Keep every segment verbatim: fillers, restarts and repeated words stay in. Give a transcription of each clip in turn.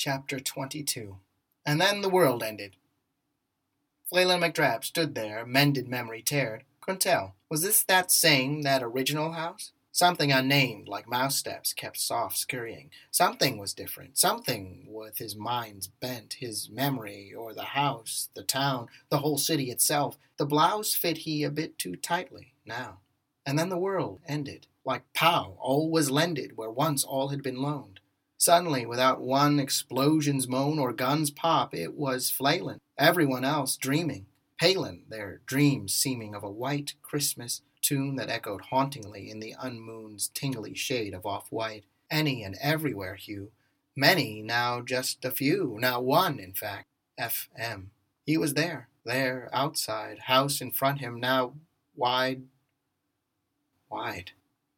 Chapter twenty-two. And then the world ended. Fleland McDrab stood there, mended memory teared. Couldn't tell. Was this that same, that original house? Something unnamed, like mouse steps, kept soft scurrying. Something was different. Something with his mind's bent, his memory, or the house, the town, the whole city itself. The blouse fit he a bit too tightly, now. And then the world ended. Like pow, all was lended, where once all had been loaned. Suddenly, without one explosion's moan or gun's pop, it was Fleland. Everyone else dreaming. Palin, their dreams seeming of a white Christmas tune that echoed hauntingly in the unmoon's tingly shade of off-white. Any and everywhere hue. Many, now just a few, now one, in fact. F M. He was there, there, outside, house in front him, now wide, wide.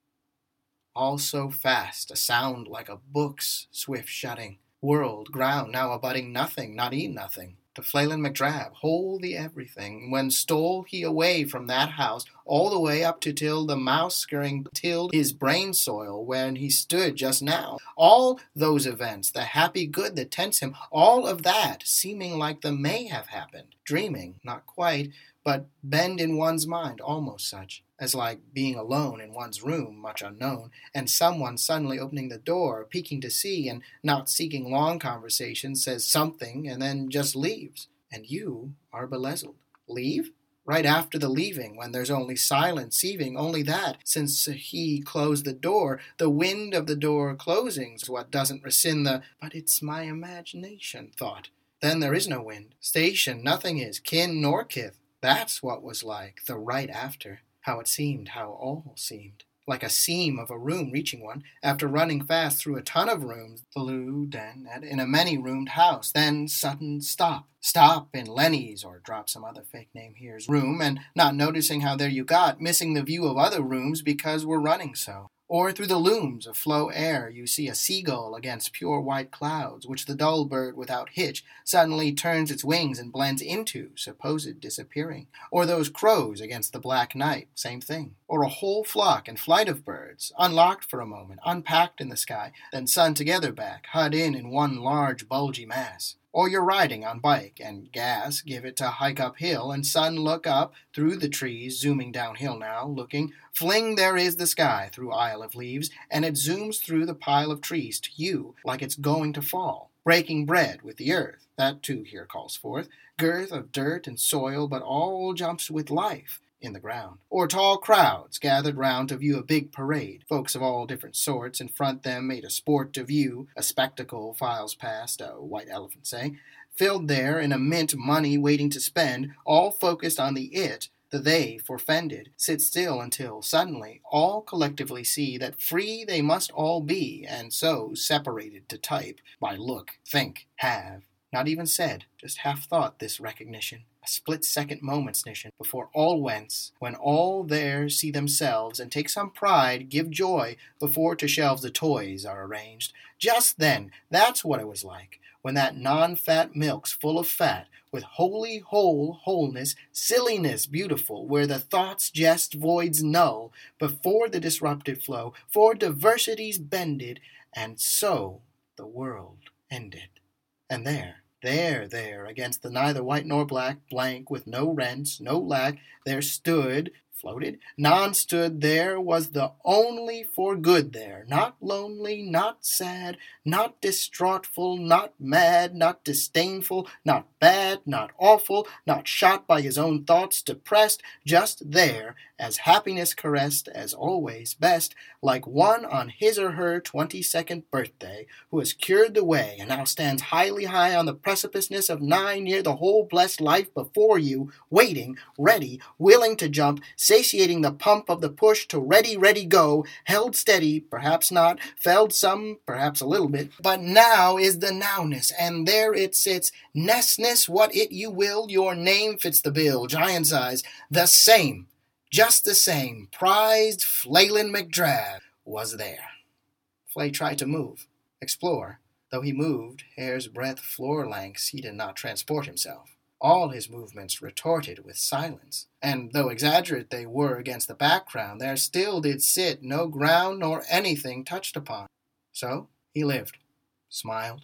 All so fast, a sound like a book's swift shutting. World, ground, now abutting nothing, not eat nothing. To Fleland McDrab, wholly everything, when stole he away from that house, all the way up to till the mouse scurrying tilled his brain soil when he stood just now. All those events, the happy good that tents him, all of that seeming like the may have happened, dreaming, not quite, but bend in one's mind, almost such, as like being alone in one's room, much unknown, and someone suddenly opening the door, peeking to see, and not seeking long conversation, says something, and then just leaves. And you are belezzled. Leave? Right after the leaving, when there's only silence heaving, only that, since he closed the door, the wind of the door closing's what doesn't rescind the, but it's my imagination, thought. Then there is no wind. Station, nothing is, kin nor kith. That's what was like, the right after. How it seemed, how all seemed. Like a seam of a room reaching one, after running fast through a ton of rooms, flew then in a many-roomed house, then sudden stop. Stop in Lenny's, or drop some other fake name here's room, and not noticing how there you got, missing the view of other rooms because we're running so. Or through the looms of flow air you see a seagull against pure white clouds, which the dull bird without hitch suddenly turns its wings and blends into, supposed disappearing. Or those crows against the black night, same thing. Or a whole flock and flight of birds, unlocked for a moment, unpacked in the sky, then sun together back, hud in in one large bulgy mass. Or you're riding on bike, and gas give it to hike uphill, and sun look up through the trees, zooming downhill now, looking, fling there is the sky through isle of leaves, and it zooms through the pile of trees to you, like it's going to fall. Breaking bread with the earth, that too here calls forth, girth of dirt and soil, but all jumps with life in the ground. Or tall crowds gathered round to view a big parade, folks of all different sorts, in front them made a sport to view, a spectacle files past, a white elephant say, filled there in a mint money waiting to spend, all focused on the it, the they forfended, sit still until, suddenly, all collectively see that free they must all be, and so separated to type, by look, think, have, not even said, just half thought this recognition. A split-second moment's nition before all whence, when all there see themselves and take some pride, give joy, before to shelves the toys are arranged. Just then, that's what it was like, when that non-fat milk's full of fat, with holy whole wholeness, silliness beautiful, where the thoughts jest voids null, before the disrupted flow, for diversities bended, and so the world ended. And there, There, there, against the neither white nor black, blank, with no rents, no lack, there stood, floated, non-stood, there was the only for good there, not lonely, not sad, not distraughtful, not mad, not disdainful, not bad, not awful, not shot by his own thoughts, depressed, just there, as happiness caressed, as always best, like one on his or her twenty-second birthday, who has cured the way, and now stands highly high on the precipiceness of nigh near the whole blessed life before you, waiting, ready, willing to jump, satiating the pump of the push to ready, ready, go, held steady, perhaps not, felled some, perhaps a little bit, but now is the nowness, and there it sits, nestness, what it you will, your name fits the bill, giant size, the same. Just the same, prized Fleland McDrab was there. Flay tried to move, explore. Though he moved, hair's breadth floor lengths, he did not transport himself. All his movements retorted with silence, and though exaggerate they were against the background, there still did sit no ground nor anything touched upon. So he lived, smiled,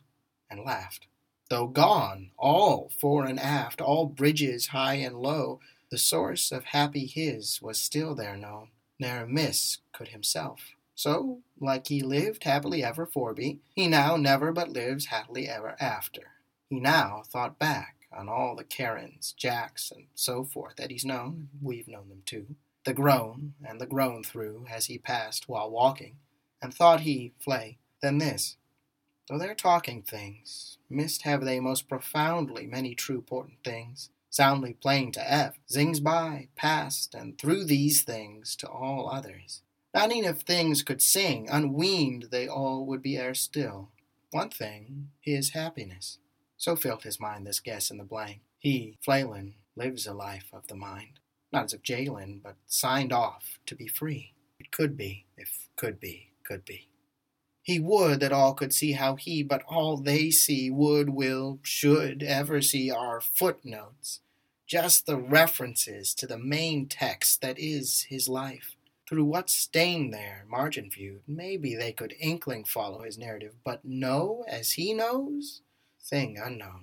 and laughed. Though gone, all fore and aft, all bridges high and low, the source of happy his was still there known, ne'er miss could himself. So, like he lived happily ever forby, he now never but lives happily ever after. He now thought back on all the Karens, Jacks, and so forth that he's known, we've known them too, the grown and the grown through as he passed while walking, and thought he, Flay, then this, though they're talking things, missed have they most profoundly many true portent things, soundly plain to F, zings by, past, and through these things to all others. Not e'en if things could sing, unweaned they all would be ere still. One thing, his happiness. So filled his mind this guess in the blank. He, Phelan, lives a life of the mind. Not as if Jalin, but signed off to be free. It could be, if could be, could be. He would that all could see how he, but all they see, would, will, should ever see are footnotes, just the references to the main text that is his life. Through what stain there, margin viewed, maybe they could inkling follow his narrative, but know as he knows, thing unknown.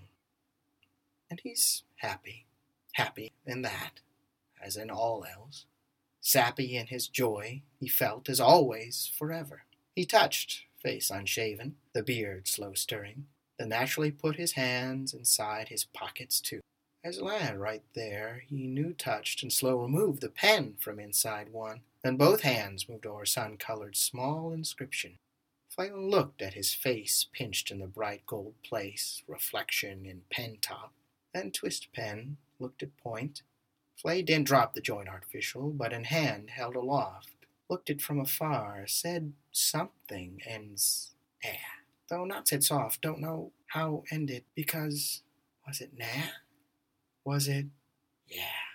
And he's happy, happy in that, as in all else. Sappy in his joy, he felt, as always, forever. He touched, face unshaven, the beard slow stirring, then naturally put his hands inside his pockets too. As lad right there, he knew touched and slow removed the pen from inside one. Then both hands moved o'er sun-colored small inscription. Phelan looked at his face pinched in the bright gold place, reflection in pen top, then twist pen, looked at point. Flay didn't drop the joint artificial, but in hand held aloft, looked it from afar, said something, ends eh, though not said soft, don't know how ended, because was it nah? Was it yeah?